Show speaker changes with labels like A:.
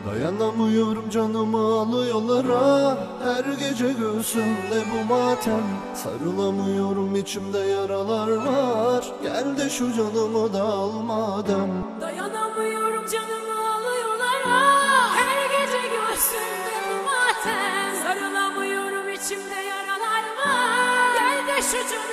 A: Dayanamıyorum, canımı alıyorlar ah. Her gece göğsümde bu matem. Sarılamıyorum, içimde yaralar var. Gel de şu canımı da al madem.
B: Dayanamıyorum, canımı alıyorlar ah. Her gece göğsümde bu matem. Sarılamıyorum, içimde yaralar var. Gel de şu canımı